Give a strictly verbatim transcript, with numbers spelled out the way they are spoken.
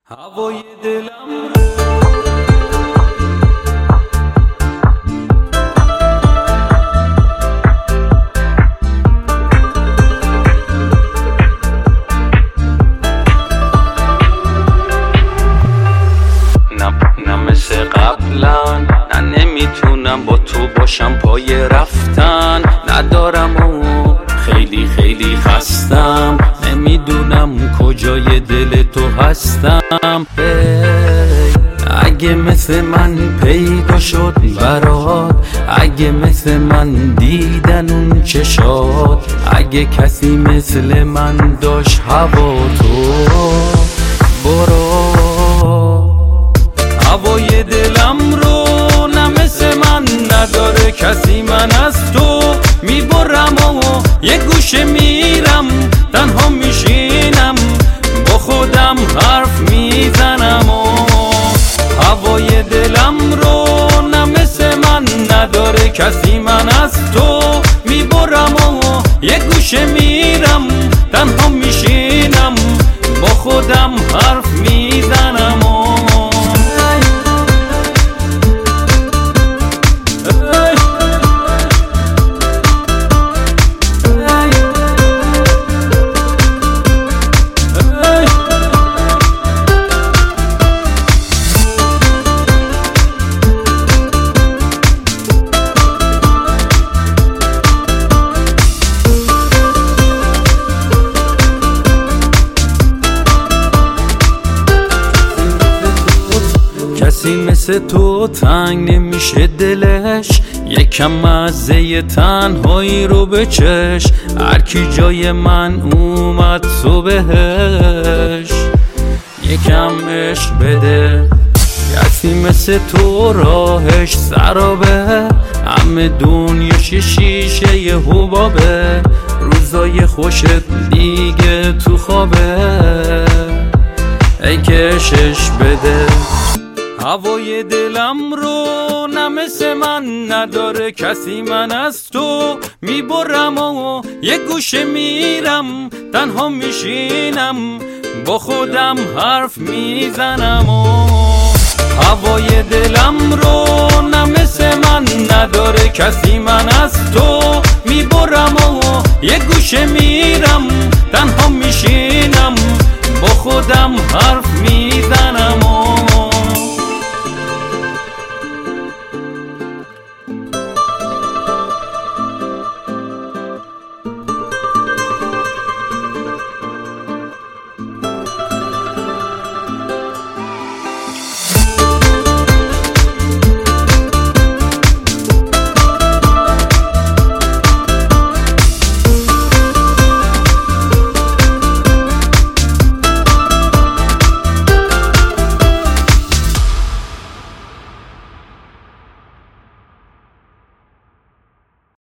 هوای دلم نه مثل قبلا، نه نمیتونم با تو باشم پای رفتن ندارم و خیلی خیلی خستم، نمیدونم کجای دل تو هستم. اگه مثل من پیدا شد برات، اگه مثل من دیدن اون چشات، اگه کسی مثل من داشت هوا تو برو هوای دلم رو. نه مثل من نداره کسی، من از تو میبرم و یه گوشه میرم، تنها میشینم با خودم حرف میزنم و هوای دلم رو. نه مثل من نداره کسی، من از تو میبرم و یه گوشه میرم، تنها میشینم با خودم حرف میزنم و کسی مثل تو تنگ نمیشه دلش، یکم مزه تنهایی رو بچش، هر کی جای من اومد تو بهش یکم عشق بده. کسی مثل تو راهش سرابه، همه دنیا شیشه یه حبابه، روزای خوشت دیگه تو خوابه، ای کشش بده هوای دلم رو. نه مثل من نداره کسی، من از تو میبرم و یه گوشه میرم، تنها میشینم با خودم حرف میزنم و هوای دلم رو. نه مثل من نداره کسی، من از تو میبرم و یه گوشه میرم، تنها میشینم با خودم حرف